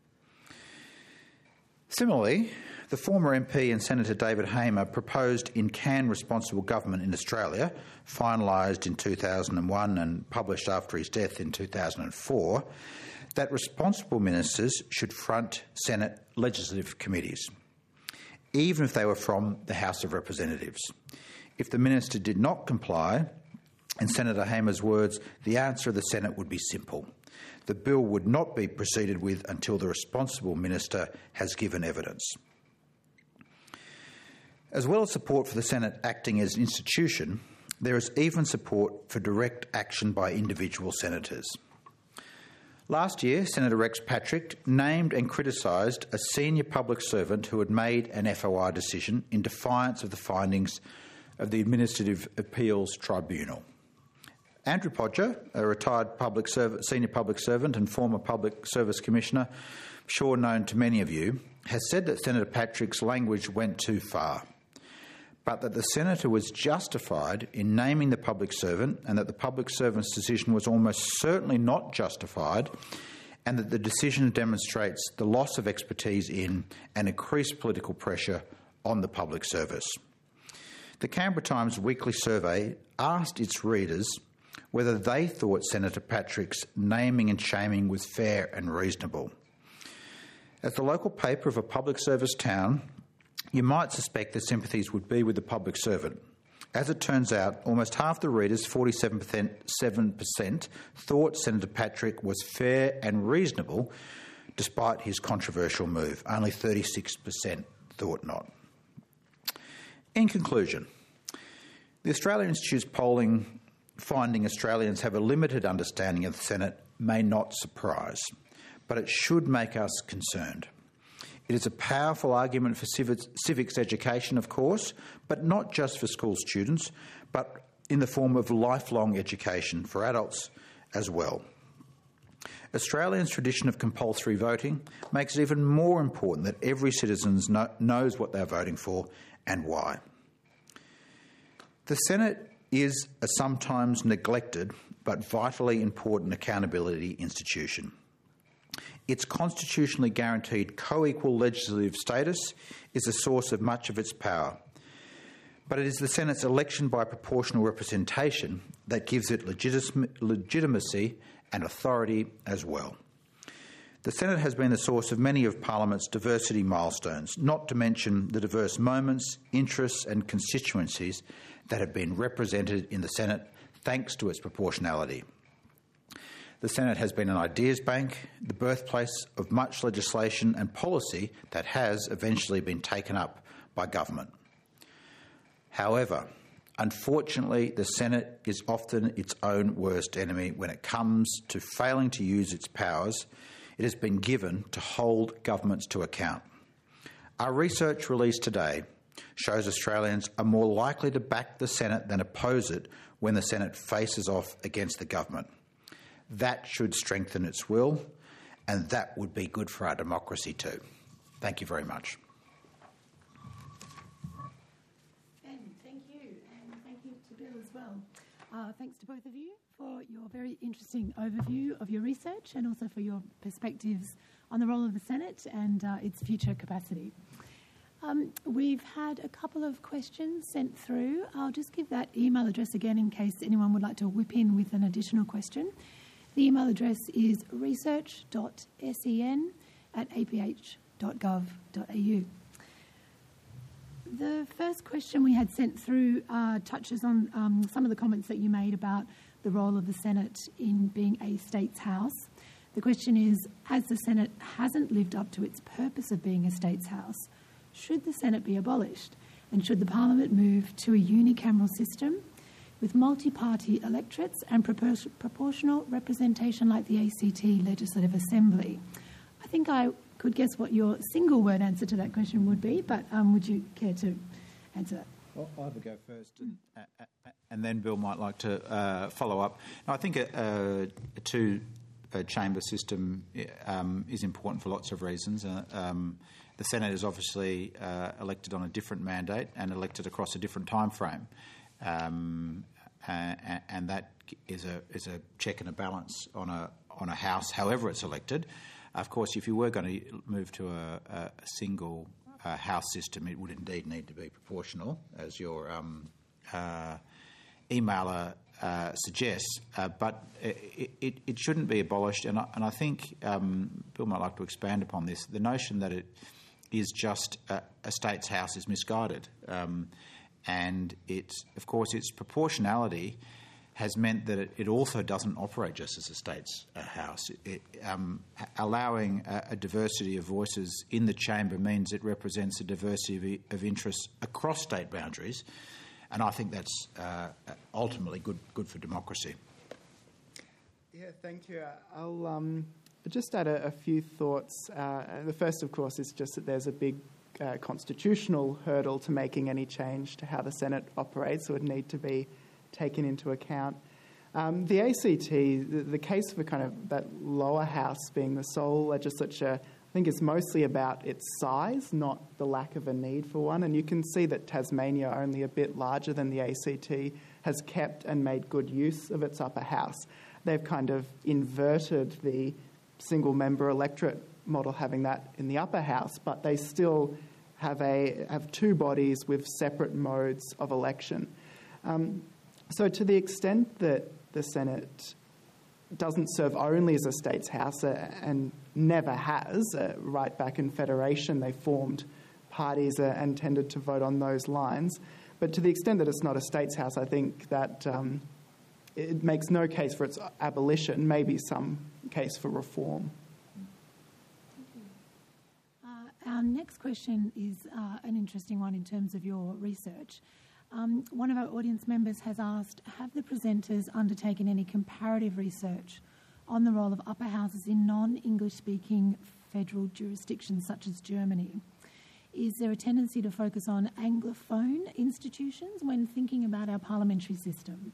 Similarly, the former M P and Senator David Hamer proposed in Can Responsible Government in Australia, finalised in two thousand one and published after his death in two thousand four, that responsible ministers should front Senate legislative committees, even if they were from the House of Representatives. If the minister did not comply, in Senator Hamer's words, the answer of the Senate would be simple. The bill would not be proceeded with until the responsible minister has given evidence. As well as support for the Senate acting as an institution, there is even support for direct action by individual senators. Last year, Senator Rex Patrick named and criticised a senior public servant who had made an F O I decision in defiance of the findings of the Administrative Appeals Tribunal. Andrew Podger, a retired public serv- senior public servant and former Public Service Commissioner, sure known to many of you, has said that Senator Patrick's language went too far, but that the senator was justified in naming the public servant and that the public servant's decision was almost certainly not justified, and that the decision demonstrates the loss of expertise in and increased political pressure on the public service. The Canberra Times weekly survey asked its readers whether they thought Senator Patrick's naming and shaming was fair and reasonable. As the local paper of a public service town, you might suspect the sympathies would be with the public servant. As it turns out, almost half the readers, forty-seven percent, thought Senator Patrick was fair and reasonable despite his controversial move. Only thirty-six percent thought not. In conclusion, the Australian Institute's polling finding Australians have a limited understanding of the Senate may not surprise, but it should make us concerned. It is a powerful argument for civics, civics education, of course, but not just for school students, but in the form of lifelong education for adults as well. Australians' tradition of compulsory voting makes it even more important that every citizen know, knows what they're voting for and why. The Senate is a sometimes neglected but vitally important accountability institution. Its constitutionally guaranteed co-equal legislative status is a source of much of its power, but it is the Senate's election by proportional representation that gives it legis- legitimacy and authority as well. The Senate has been the source of many of Parliament's diversity milestones, not to mention the diverse moments, interests and constituencies that have been represented in the Senate thanks to its proportionality. The Senate has been an ideas bank, the birthplace of much legislation and policy that has eventually been taken up by government. However, unfortunately, the Senate is often its own worst enemy when it comes to failing to use its powers it has been given to hold governments to account. Our research released today shows Australians are more likely to back the Senate than oppose it when the Senate faces off against the government. That should strengthen its will, and that would be good for our democracy too. Thank you very much. Ben, thank you, and thank you to Bill as well. Uh, thanks to both of you for your very interesting overview of your research and also for your perspectives on the role of the Senate and uh, its future capacity. Um, we've had a couple of questions sent through. I'll just give that email address again in case anyone would like to whip in with an additional question. The email address is research dot sen at a p h dot gov dot a u. The first question we had sent through uh, touches on um, some of the comments that you made about the role of the Senate in being a states' house. The question is, as the Senate hasn't lived up to its purpose of being a states' house, should the Senate be abolished? And should the Parliament move to a unicameral system with multi-party electorates and propor- proportional representation like the A C T Legislative Assembly? I think I could guess what your single-word answer to that question would be, but um, would you care to answer that? Well, I'll have a go first, and, uh, uh, and then Bill might like to uh, follow up. Now, I think a, a two-chamber system um, is important for lots of reasons. Uh, um, the Senate is obviously uh, elected on a different mandate and elected across a different time frame, um, uh, and that is a is a check and a balance on a on a House, however it's elected. Of course, if you were going to move to a, a single uh, House system, it would indeed need to be proportional, as your um, uh, emailer uh, suggests. Uh, but it, it, it shouldn't be abolished, and I, and I think um, Bill might like to expand upon this. The notion that it is just a, a states' house is misguided, um, and it's of course its proportionality has meant that it, it also doesn't operate just as a states uh, house. It, um, allowing a, a diversity of voices in the chamber means it represents a diversity of, of interests across state boundaries, and I think that's uh, ultimately good good for democracy. Yeah, thank you. I'll um, just add a, a few thoughts. Uh, the first, of course, is just that there's a big uh, constitutional hurdle to making any change to how the Senate operates, so it would need to be taken into account. Um, the A C T, the, the case for kind of that lower house being the sole legislature, I think is mostly about its size, not the lack of a need for one. And you can see that Tasmania, only a bit larger than the A C T, has kept and made good use of its upper house. They've kind of inverted the single-member electorate model, having that in the upper house, but they still have a have two bodies with separate modes of election. Um, So to the extent that the Senate doesn't serve only as a states' house uh, and never has, uh, right back in Federation they formed parties uh, and tended to vote on those lines, but to the extent that it's not a states' house, I think that um, it makes no case for its abolition, maybe some case for reform. Uh, our next question is uh, an interesting one in terms of your research. Um, one of our audience members has asked, have the presenters undertaken any comparative research on the role of upper houses in non-English speaking federal jurisdictions such as Germany? Is there a tendency to focus on Anglophone institutions when thinking about our parliamentary system?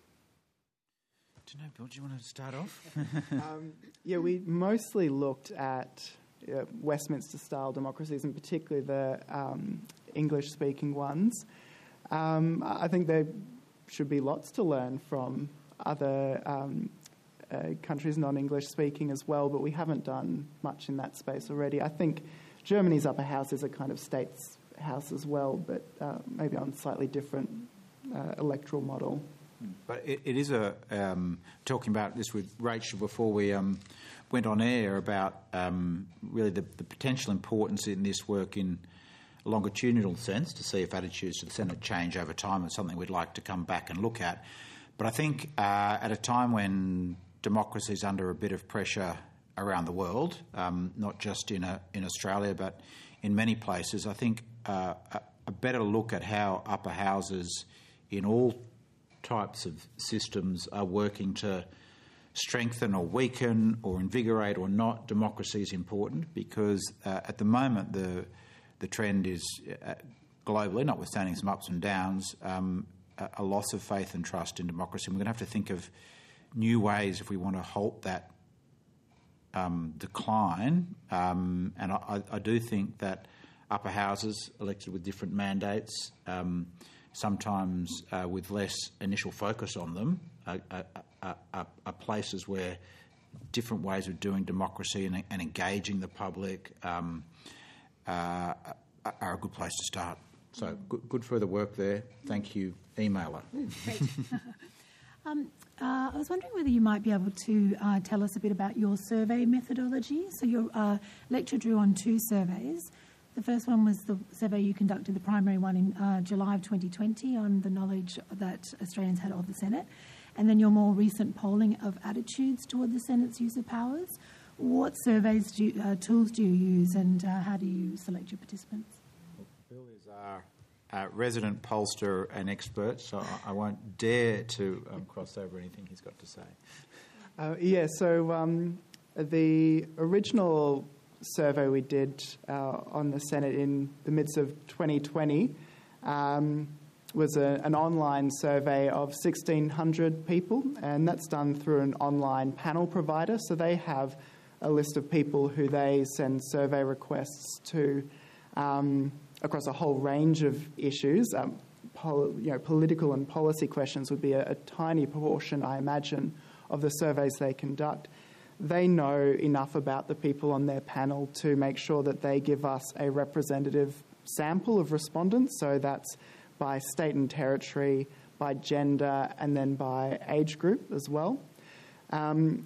Do you know, Bill, do you want to start off? um, yeah, we mostly looked at uh, Westminster-style democracies, and particularly the um, English-speaking ones. Um, I think there should be lots to learn from other um, uh, countries non-English speaking as well, but we haven't done much in that space already. I think Germany's upper house is a kind of states house as well, but uh, maybe on a slightly different uh, electoral model. But it, it is a um, talking about this with Rachel before we um, went on air about um, really the, the potential importance in this work in a longitudinal sense to see if attitudes to the Senate change over time. It's something we'd like to come back and look at. But I think uh, at a time when democracy is under a bit of pressure around the world, um, not just in a, in Australia but in many places, I think uh, a, a better look at how upper houses in all types of systems are working to strengthen or weaken or invigorate or not democracy is important, because uh, at the moment the The trend is uh, globally, notwithstanding some ups and downs, um, a, a loss of faith and trust in democracy. And we're going to have to think of new ways if we want to halt that um, decline. Um, and I, I do think that upper houses elected with different mandates, um, sometimes uh, with less initial focus on them, are, are, are, are places where different ways of doing democracy and, and engaging the public um, Uh, are a good place to start. So good, good further work there. Thank you, emailer. Great. um, uh, I was wondering whether you might be able to uh, tell us a bit about your survey methodology. So your uh, lecture drew on two surveys. The first one was the survey you conducted, the primary one in uh, July of twenty twenty, on the knowledge that Australians had of the Senate, and then your more recent polling of attitudes toward the Senate's use of powers. What surveys do you, uh, tools do you use, and uh, how do you select your participants? Well, Bill is our uh, resident pollster and expert, so I, I won't dare to um, cross over anything he's got to say. Uh, yeah, so um, the original survey we did uh, on the Senate in the midst of twenty twenty um, was a, an online survey of sixteen hundred people, and that's done through an online panel provider. So they have a list of people who they send survey requests to um, across a whole range of issues. Um, pol- you know, political and policy questions would be a, a tiny proportion, I imagine, of the surveys they conduct. They know enough about the people on their panel to make sure that they give us a representative sample of respondents. So that's by state and territory, by gender, and then by age group as well. Um,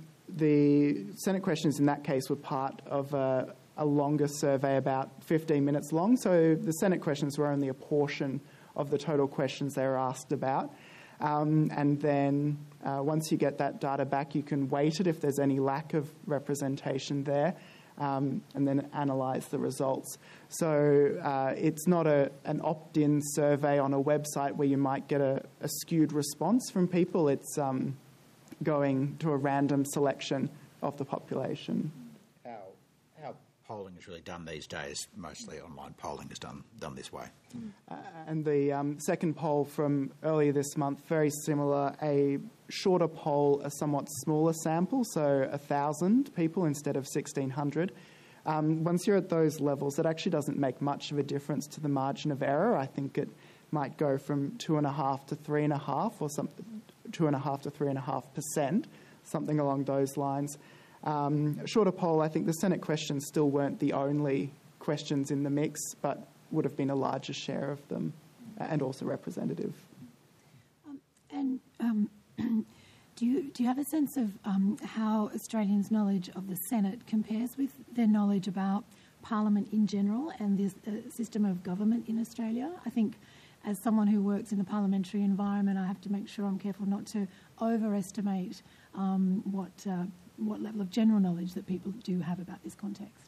the Senate questions in that case were part of a, a longer survey, about fifteen minutes long. So the Senate questions were only a portion of the total questions they were asked about. Um, and then uh, once you get that data back, you can weight it if there's any lack of representation there, um, and then analyse the results. So uh, it's not a, an opt-in survey on a website where you might get a, a skewed response from people. It's um, going to a random selection of the population. How, how polling is really done these days, mostly online polling is done done this way. Uh, and the um, second poll from earlier this month, very similar, a shorter poll, a somewhat smaller sample, so one thousand people instead of sixteen hundred. Um, once you're at those levels, it actually doesn't make much of a difference to the margin of error. I think it might go from two and a half to three and a half, or something, two and a half to three and a half percent, something along those lines. Um, shorter poll, I think the Senate questions still weren't the only questions in the mix, but would have been a larger share of them, and also representative. Um, and um, do you do you have a sense of um, how Australians' knowledge of the Senate compares with their knowledge about Parliament in general and the uh, system of government in Australia? I think, as someone who works in the parliamentary environment, I have to make sure I'm careful not to overestimate um, what uh, what level of general knowledge that people do have about this context.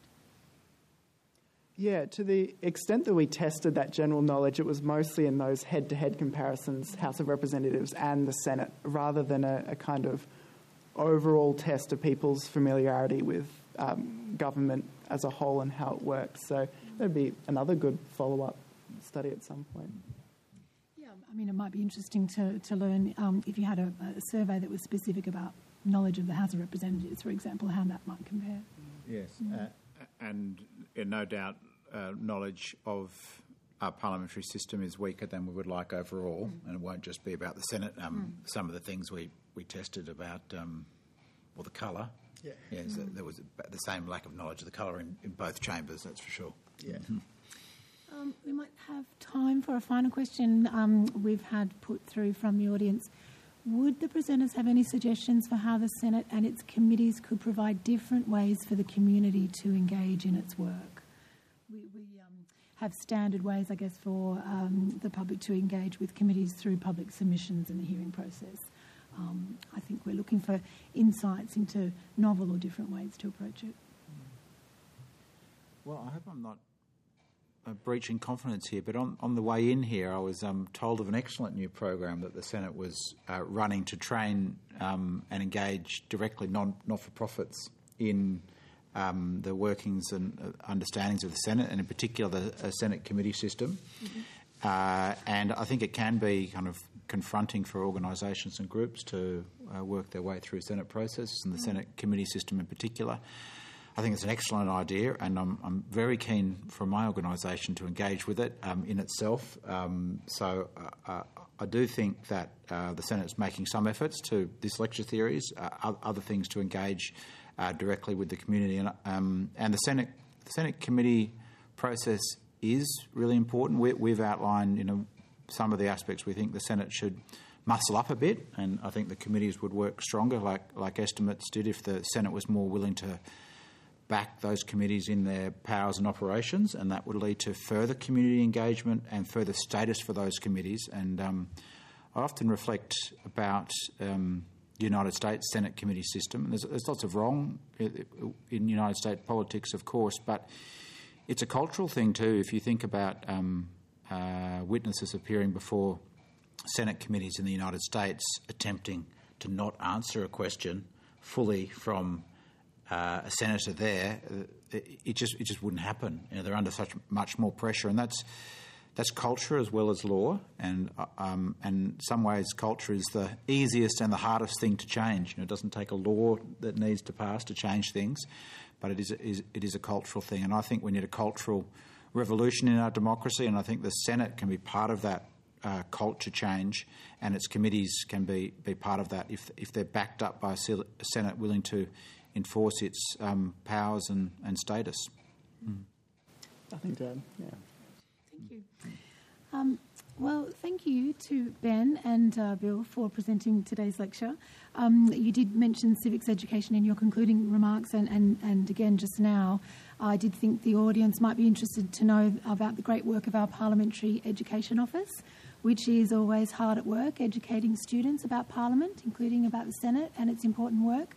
Yeah, to the extent that we tested that general knowledge, it was mostly in those head-to-head comparisons, House of Representatives and the Senate, rather than a, a kind of overall test of people's familiarity with um, government as a whole and how it works. So that'd be another good follow-up study at some point. Yeah, I mean, it might be interesting to, to learn um, if you had a, a survey that was specific about knowledge of the House of Representatives, for example, how that might compare. Yes, mm. uh, and uh, no doubt uh, knowledge of our parliamentary system is weaker than we would like overall, mm. and it won't just be about the Senate. Um, mm. Some of the things we, we tested about, um, well, the colour, yeah. yes, mm. there was the same lack of knowledge of the colour in, in both chambers, that's for sure. Yeah. Mm-hmm. Um, we might have time for a final question um, we've had put through from the audience. Would the presenters have any suggestions for how the Senate and its committees could provide different ways for the community to engage in its work? We, we um, have standard ways, I guess, for um, the public to engage with committees through public submissions and the hearing process. Um, I think we're looking for insights into novel or different ways to approach it. Well, I hope I'm not Uh, breaching confidence here, but on, on the way in here I was um, told of an excellent new program that the Senate was uh, running to train um, and engage directly non, not-for-profits in um, the workings and uh, understandings of the Senate, and in particular the uh, Senate committee system. Mm-hmm. Uh, and I think it can be kind of confronting for organisations and groups to uh, work their way through Senate processes and the mm-hmm. Senate committee system in particular. I think it's an excellent idea, and I'm, I'm very keen for my organisation to engage with it um, in itself. Um, so uh, I do think that uh, the Senate's making some efforts to this lecture series, uh, other things to engage uh, directly with the community, and, um, and the Senate the Senate committee process is really important. We, we've outlined, you know, some of the aspects we think the Senate should muscle up a bit, and I think the committees would work stronger, like like estimates did, if the Senate was more willing to back those committees in their powers and operations, and that would lead to further community engagement and further status for those committees. And um, I often reflect about um, the United States Senate committee system. And there's, there's lots of wrong in United States politics, of course, but it's a cultural thing too. If you think about um, uh, witnesses appearing before Senate committees in the United States attempting to not answer a question fully from uh, a senator there, it, it just it just wouldn't happen. You know, they're under such much more pressure, and that's that's culture as well as law. And um, and in some ways, culture is the easiest and the hardest thing to change. You know, it doesn't take a law that needs to pass to change things, but it is, is it is a cultural thing. And I think we need a cultural revolution in our democracy, and I think the Senate can be part of that uh, culture change, and its committees can be, be part of that if if they're backed up by a Senate willing to enforce its um, powers and, and status. Mm. Nothing to add. Yeah. Thank you. Um, well, thank you to Ben and uh, Bill for presenting today's lecture. Um, you did mention civics education in your concluding remarks, and, and, and again just now, I did think the audience might be interested to know about the great work of our Parliamentary Education Office, which is always hard at work educating students about Parliament, including about the Senate and its important work.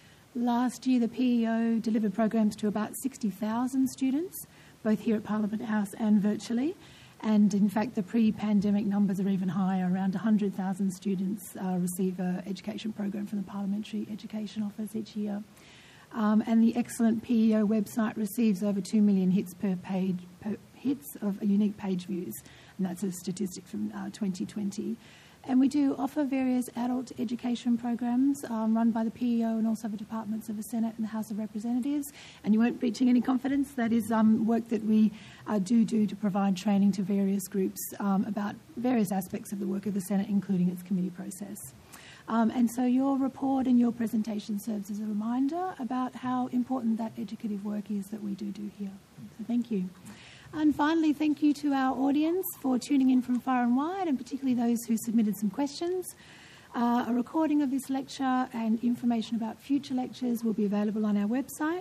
Last year, the P E O delivered programs to about sixty thousand students, both here at Parliament House and virtually. And in fact, the pre-pandemic numbers are even higher. Around one hundred thousand students uh, receive an education program from the Parliamentary Education Office each year. Um, and the excellent P E O website receives over two million hits per page, per hits of unique page views. And that's a statistic from uh, twenty twenty. And we do offer various adult education programs um, run by the P E O and also the departments of the Senate and the House of Representatives. And you weren't breaching any confidence. That is um, work that we uh, do do to provide training to various groups um, about various aspects of the work of the Senate, including its committee process. Um, and so your report and your presentation serves as a reminder about how important that educative work is that we do do here. So thank you. And finally, thank you to our audience for tuning in from far and wide, and particularly those who submitted some questions. Uh, a recording of this lecture and information about future lectures will be available on our website.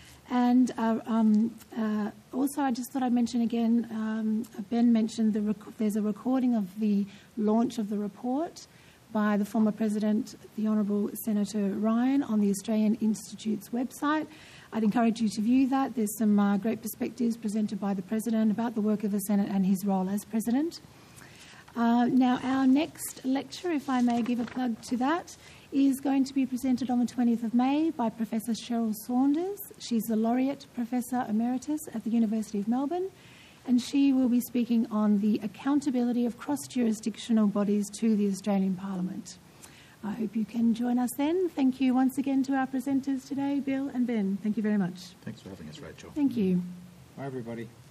And uh, um, uh, also, I just thought I'd mention again, um, Ben mentioned the rec- there's a recording of the launch of the report by the former President, the Honourable Senator Ryan, on the Australian Institute's website. I'd encourage you to view that. There's some uh, great perspectives presented by the President about the work of the Senate and his role as President. Uh, now, our next lecture, if I may give a plug to that, is going to be presented on the twentieth of May by Professor Cheryl Saunders. She's the Laureate Professor Emeritus at the University of Melbourne, and she will be speaking on the accountability of cross-jurisdictional bodies to the Australian Parliament. I hope you can join us then. Thank you once again to our presenters today, Bill and Ben. Thank you very much. Thanks for having us, Rachel. Thank you. Bye, everybody.